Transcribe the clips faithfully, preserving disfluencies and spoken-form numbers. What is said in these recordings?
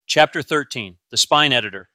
Chapter thirteen, the Spine Editor.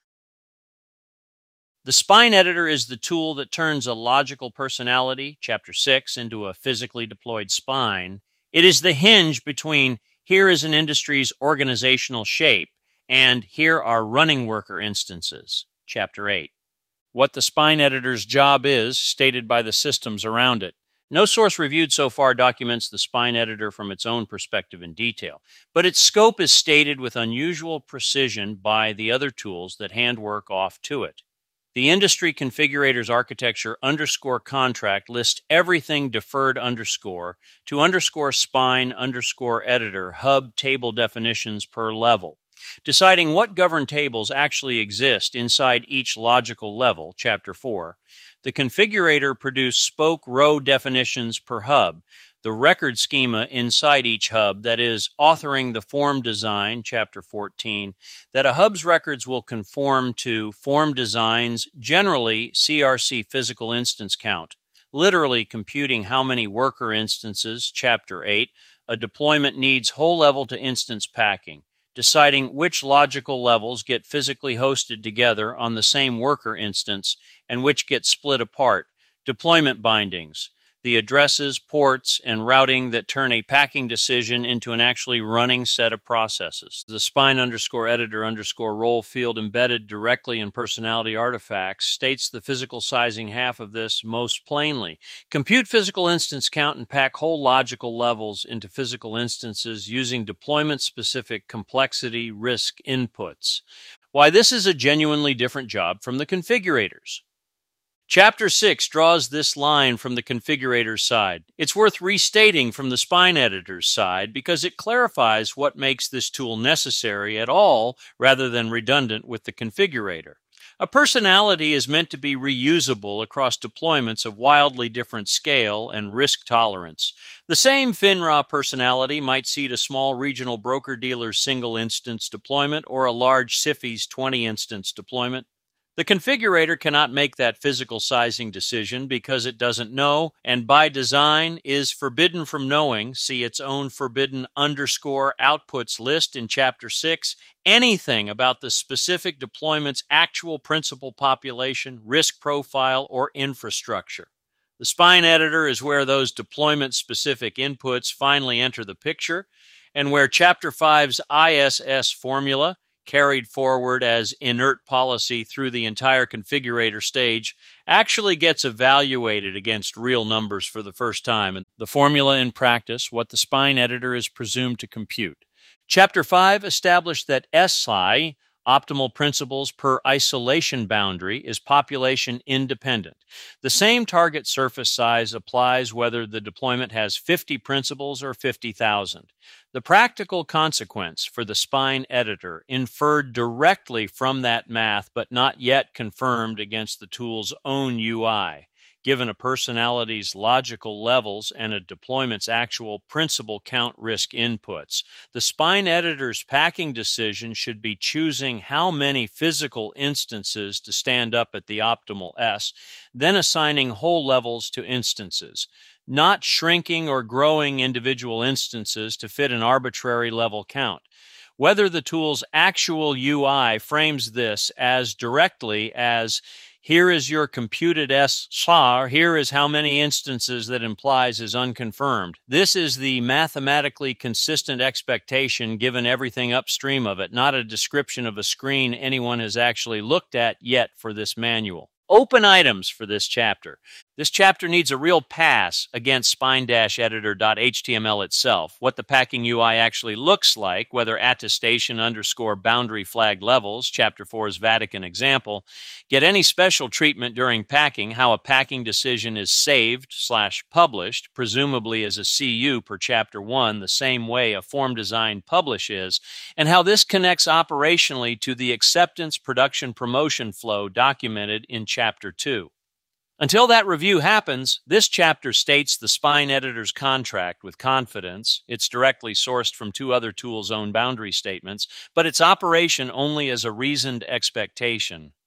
The Spine Editor is the tool that turns a logical personality, Chapter six, into a physically deployed spine. It is the hinge between here is an industry's organizational shape and here are running worker instances, Chapter eight. What the Spine Editor's job is, stated by the systems around it. No source reviewed so far documents the Spine Editor from its own perspective in detail, but its scope is stated with unusual precision by the other tools that handwork off to it. The Industry Configurator's Architecture underscore contract lists everything deferred underscore to underscore spine underscore editor hub table definitions per level. Deciding what governed tables actually exist inside each logical level, Chapter four, the configurator produced spoke row definitions per hub, the record schema inside each hub, that is, authoring the form design, Chapter fourteen, that a hub's records will conform to form designs, generally C R C physical instance count, literally computing how many worker instances, Chapter eight, a deployment needs whole level to instance packing, deciding which logical levels get physically hosted together on the same worker instance and which get split apart, deployment bindings, the addresses, ports, and routing that turn a packing decision into an actually running set of processes. The spine underscore editor underscore role field embedded directly in personality artifacts states the physical sizing half of this most plainly. Compute physical instance count and pack whole logical levels into physical instances using deployment-specific complexity risk inputs. Why this is a genuinely different job from the configurators. Chapter six draws this line from the configurator's side. It's worth restating from the Spine Editor's side because it clarifies what makes this tool necessary at all rather than redundant with the configurator. A personality is meant to be reusable across deployments of wildly different scale and risk tolerance. The same FINRA personality might seat a small regional broker-dealer's single-instance deployment or a large S I F I's twenty-instance deployment. The configurator cannot make that physical sizing decision because it doesn't know, and by design is forbidden from knowing, see its own forbidden underscore outputs list in Chapter six, anything about the specific deployment's actual principal population, risk profile, or infrastructure. The Spine Editor is where those deployment-specific inputs finally enter the picture, and where Chapter five's I S S formula, carried forward as inert policy through the entire configurator stage, actually gets evaluated against real numbers for the first time, and the formula in practice, what the Spine Editor is presumed to compute. Chapter five established that S I, optimal principles per isolation boundary, is population independent. The same target surface size applies whether the deployment has fifty principles or fifty thousand. The practical consequence for the Spine Editor, inferred directly from that math but not yet confirmed against the tool's own U I, given a personality's logical levels and a deployment's actual principal count risk inputs. The Spine Editor's packing decision should be choosing how many physical instances to stand up at the optimal S, then assigning whole levels to instances, not shrinking or growing individual instances to fit an arbitrary level count. Whether the tool's actual U I frames this as directly as here is your computed S S A R, here is how many instances that implies is unconfirmed. This is the mathematically consistent expectation given everything upstream of it, not a description of a screen anyone has actually looked at yet for this manual. Open items for this chapter. This chapter needs a real pass against spine-editor dot H T M L itself, what the packing U I actually looks like, whether attestation underscore boundary flag levels, Chapter four's Vatican example, get any special treatment during packing, how a packing decision is saved slash published, presumably as a C U per Chapter one, the same way a form design publish is, and how this connects operationally to the acceptance production promotion flow documented in Chapter two. Until that review happens, this chapter states the Spine Editor's contract with confidence. It's directly sourced from two other tools' own boundary statements, but its operation only as a reasoned expectation.